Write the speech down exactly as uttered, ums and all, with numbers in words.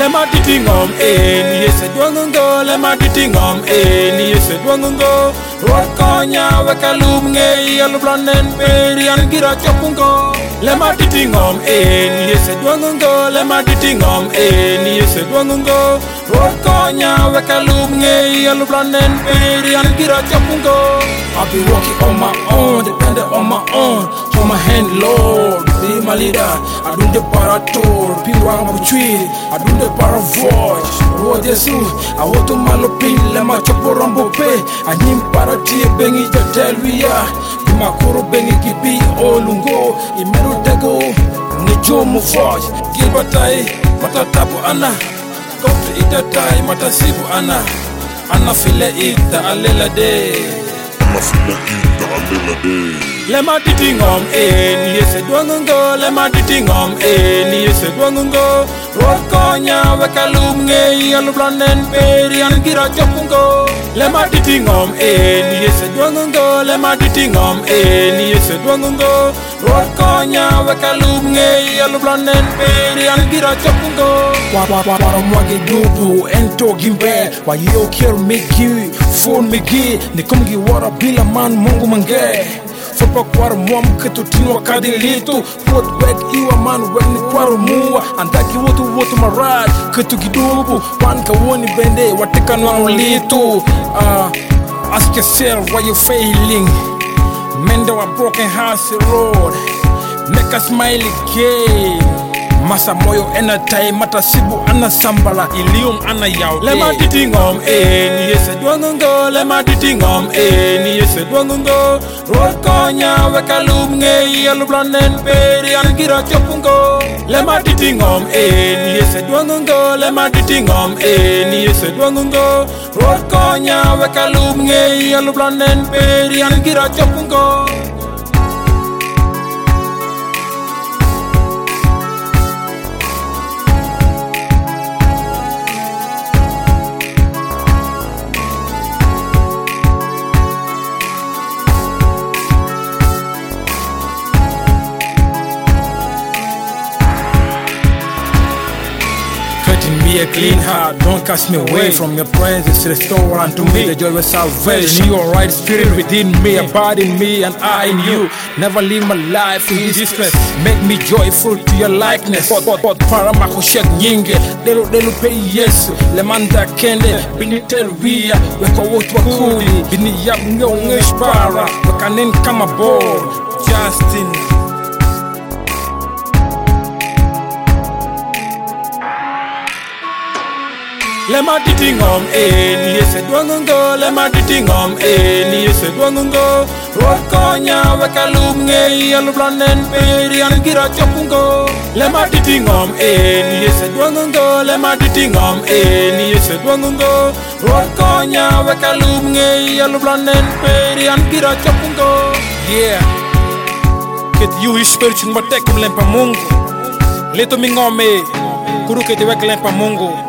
Lema titingom eh ni ese dwangungo. Lema titingom eh ni ese dwangungo. Rokonya wekalum nge alublanen perian gira chopungo. Lema titingom eh ni ese dwangungo. Lema titingom eh ni ese dwangungo. Rokonya wekalum nge alublanen perian gira chopungo. I've been walking on my own, dependent on my own. Hold my hand, Lord, be my leader. I do the parator, people are my tree. I do the paravoice. Road Yesu, I want to malopin, let my chopper rumble pay. I need parati, bengi to tell we are. Makuru bengi kibi olungo, imero tego, nijo mufoj. Gilbatai, matatapu ana. Go to ita tai, matasibu ana. Ana file ita alela day. Lema titingom eh ni ese dwangungo. Lema titingom eh ni ese dwangungo. Rokonya wekalum nge alublanen perian gira chopungo. Lema titingom eh ni ese dwangungo. Lema titingom eh ni ese dwangungo. Rokonya wekalum nge alublanen perian gira chopungo. Wara mwage dubu ento gimbe. Wa yo kier migi phone migi nikumgi wara bila man mungu mange. Fopa kwara mwam ketu tinwa kadilitu. Pot wek iwa man wek ni kwara muwa. Andaki wotu wotu maraj ketu gidubu. Wanka woni bende wateka nwa litu. uh, Ask yourself why you failing. Mend our broken hearts road. Make a smile again. Masa moyo ena tai matasibu ana sambala ilium ana yao. Lema titingom eh ni ese dwangungo. Lema titingom eh ni ese dwangungo. Rokonya wekalum nge alublanen perian gira chopungo. Lema titingom eh ni ese dwangungo. Lema titingom eh ni ese dwangungo. Rokonya wekalum nge alublanen perian gira chopungo. Creating me a clean heart, don't cast me away from your presence. Restore unto me the joy of salvation. Your right spirit within me, abide in me and I in you. Never leave my life in distress. Make me joyful to your likeness. Pot pot pot para makoshek nyinge. Delo delo pay yes. Lemanda kende bini telwia. Weko wotu wakuli bini yap ngongesh para. Wekanen kama ball. Justin. Lema titingom eh ni ese dwangungo. Lema titingom eh ni ese dwangungo. Rokonya wekalum nge alublanen perian gira chopungo. Lema titingom eh ni ese dwangungo. Lema titingom eh ni ese dwangungo. Rokonya wekalum nge alublanen perian gira chopungo. Yeah. Ket you espiritu matek mlempa Mungu. Leto mingome kuru ke te wek lempa Mungu.